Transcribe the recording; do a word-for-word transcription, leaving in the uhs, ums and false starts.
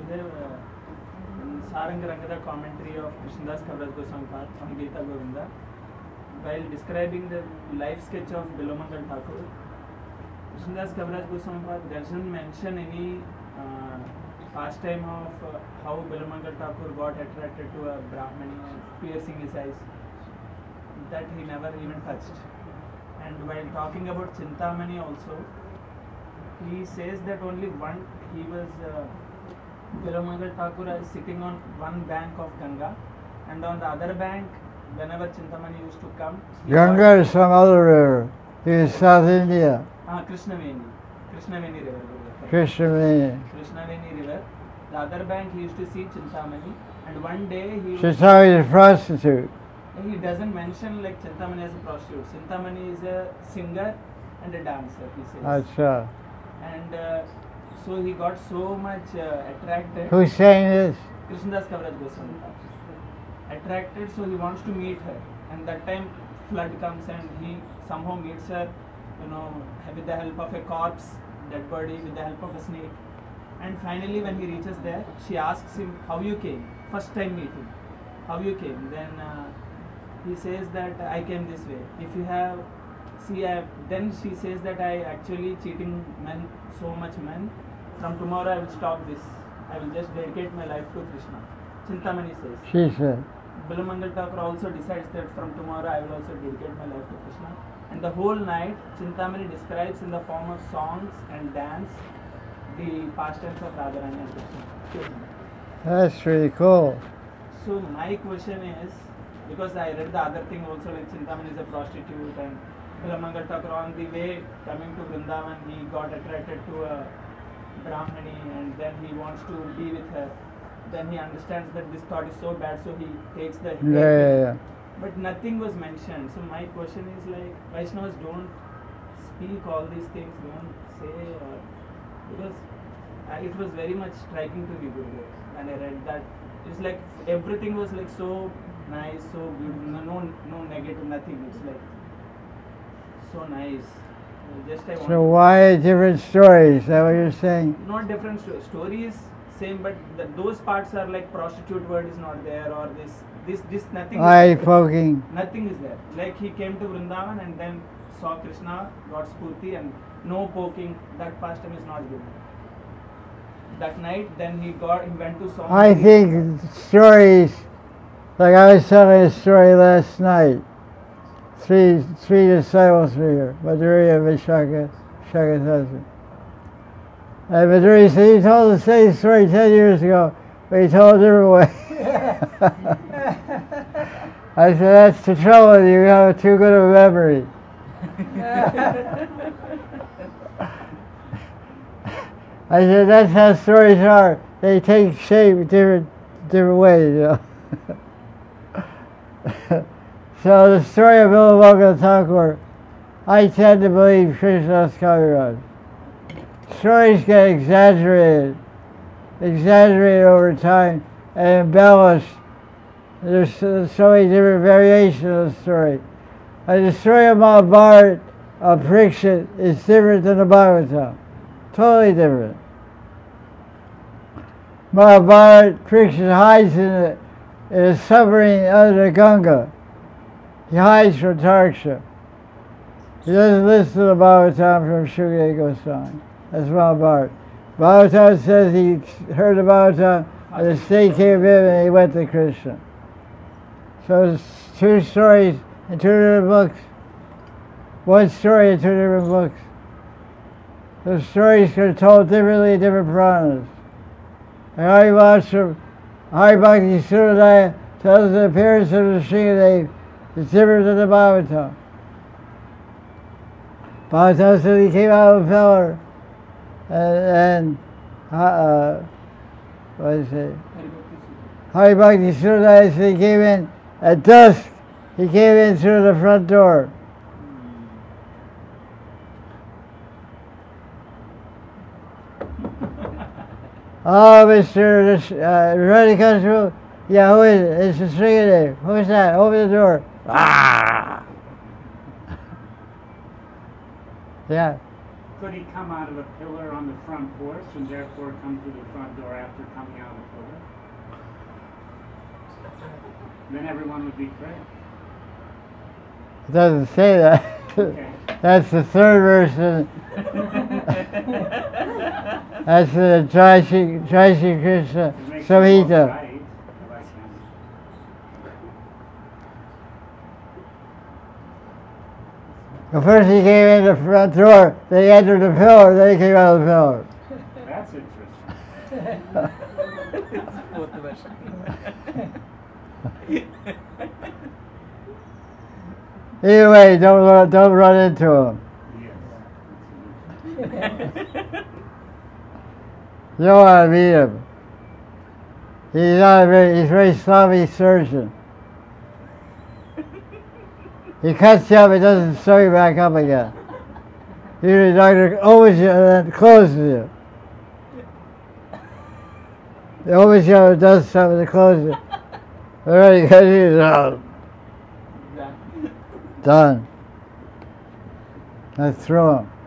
Vasudev, uh, in Sarangarangada commentary of Krishnadas Kaviraj Goswami on Gita Govinda, while describing the life sketch of Bilomangal Thakur, Krishnadas Kaviraj Goswami doesn't mention any uh, pastime of uh, how Bilomangal Thakur got attracted to a Brahmani, piercing his eyes. That he never even touched. And while talking about Chintamani also, he says that only one, he was, uh, Bilomangal Thakur is sitting on one bank of Ganga, and on the other bank, whenever Chintamani used to come, Ganga is some other river. He is South India. Ah, Krishnaveni. Krishnaveni river. Krishnaveni. Krishnaveni river. The other bank he used to see Chintamani, and one day he She's always a prostitute. He doesn't mention like Chintamani as a prostitute. Chintamani is a singer and a dancer, he says. Acha. And uh, so he got so much uh, attracted. Who's saying this? Krishnadas Kaviraj Goswami. Attracted, so he wants to meet her. And that time flood comes and he somehow meets her, you know, with the help of a corpse, dead body, with the help of a snake. And finally when he reaches there, she asks him, how you came? First time meeting. How you came? Then uh, he says that I came this way. If you have, see, I, then she says that I actually cheating men, so much men. From tomorrow I will stop this. I will just dedicate my life to Krishna. Chintamani says. She said. Bilomangal Thakur also decides that from tomorrow I will also dedicate my life to Krishna. And the whole night, Chintamani describes in the form of songs and dance the pastimes of Radharani and Krishna. That's really cool. So my question is, because I read the other thing also, like Chintamani is a prostitute, and Bilomangal Thakur on the way coming to Vrindavan, he got attracted to a Brahmani and then he wants to be with her. Then he understands that this thought is so bad, so he takes the Yeah, yeah, yeah. But nothing was mentioned. So my question is like, Vaishnavas don't speak all these things, don't say, or, because I, it was very much striking to me, Gurudev, when I read that. It's like everything was like so nice, so beautiful, no, no, no negative, nothing. It's like so nice. Just I So want why different stories? Is that what you're saying? not different sto- stories, same, but the, those parts are like prostitute word is not there, or this, this, this, nothing. Eye Is there. poking. Nothing is there. Like he came to Vrindavan and then saw Krishna, got Spurti, and no poking. That pastime is not given. That night, then he got, he went to Song. I think stories, like I was telling a story last night. Three three disciples were here, Madhuri and Vishaka, Vishaka's husband. And Madhuri said, you told the same story ten years ago, but you told it a different way. I said, that's the trouble with you, you have too good of a memory. I said, that's how stories are. They take shape different different ways, you know. So the story of Bilomangal Thakur, I tend to believe Krishnadas Kaviraj. Stories get exaggerated, exaggerated over time and embellished. There's so so many different variations of the story. And the story of Mahabharata of Parikshit is different than the Bhagavatam. Totally different. Mahabharata, Parikshit hides in a, in a submarine under the Ganga. He hides from Tarsha. He doesn't listen to the Bhagavatam from Shukadeva Goswami. That's Mahabharata. Bhagavatam says he heard the Bhagavatam and the snake came in and he went to Krishna. So it's two stories in two different books. One story in two different books. The stories are told differently in different Puranas. And Harivamsa, Haribhakti Suradaya tells the appearance of the Sringadev is different than the Bhagavatam. Bhagavatam said he came out of a pillar and, and uh, what did he say? Haribhakti Suradaya said he came in at dusk. He came in through the front door. Oh, Mister Uh, ready comes through. Yeah, who is it? It's the Sringadev. Who's that? Open the door. Ah! Yeah. Could he come out of a pillar on the front porch and therefore come through the front door after coming out of the pillar? Then everyone would be correct. It doesn't say that. Okay. That's the third verse. In, that's the Jai Shri Jai Shri Krishna It makes it more Samhita. right, like him. The first he came in the front door, they entered the pillar, then he came out of the pillar. That's interesting. Both the version. Either way, don't run, don't run into him. Yes. You don't want to meet him. He's not a very, he's a very sloppy surgeon. He cuts you up, he doesn't sew you back up again. Usually the doctor opens you and then closes you. He opens you and does something to close you. All right, cut you out. Done. Let's throw him.